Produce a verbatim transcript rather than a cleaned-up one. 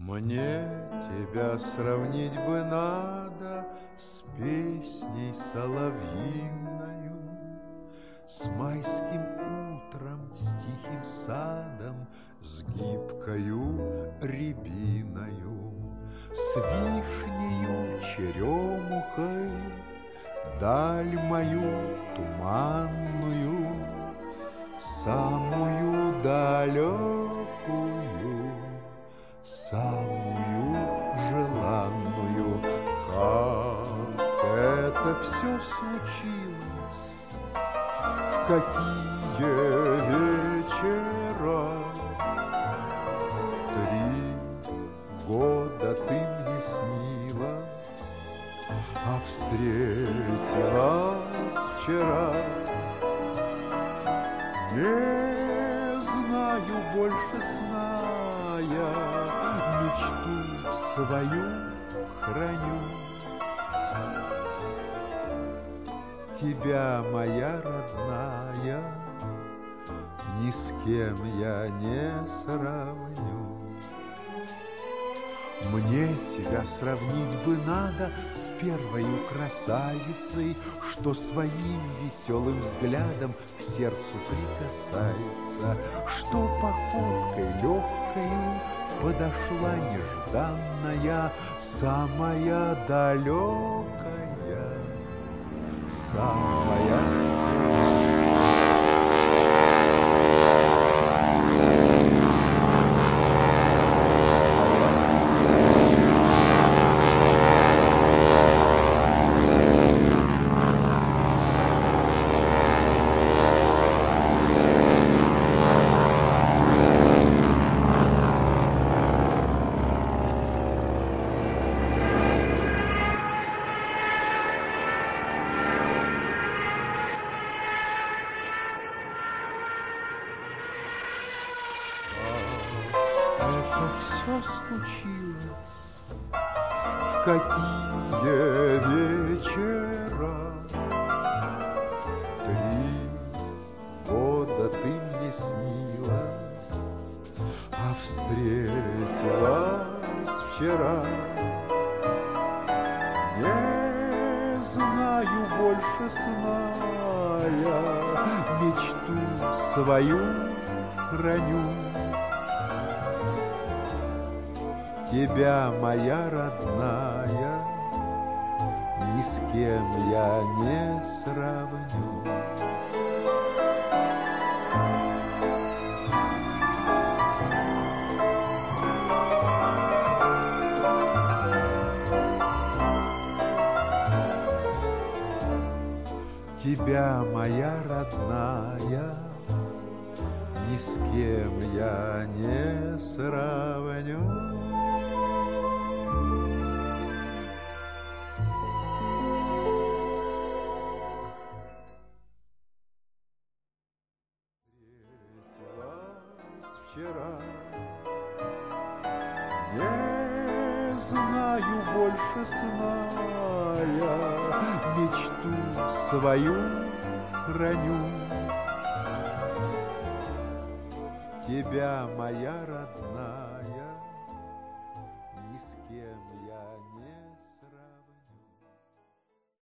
Мне тебя сравнить бы надо с песней соловьиною, с майским утром, с тихим садом, с гибкою рябиною, с вишнею, черемухой, даль мою туманную, самую далекую, самую желанную. Как это все случилось, в какие вечера? Три года ты мне снилась, а встретилась вчера. Не знаю больше сна я, мечту свою храню. Тебя, моя родная, ни с кем я не сравню. Мне тебя сравнить бы надо с первою красавицей, что своим веселым взглядом к сердцу прикасается, что походкой легкою подошла нежданная, самая далекая, самая. Все случилось, в какие вечера? Три года ты мне снилась, а встретилась вчера. Не знаю больше сна я, мечту свою храню. Тебя, моя родная, ни с кем я не сравню. Тебя, моя родная, ни с кем я не сравню. Вчера не знаю больше сна я, мечту свою храню. Тебя, моя родная, ни с кем я не сравню.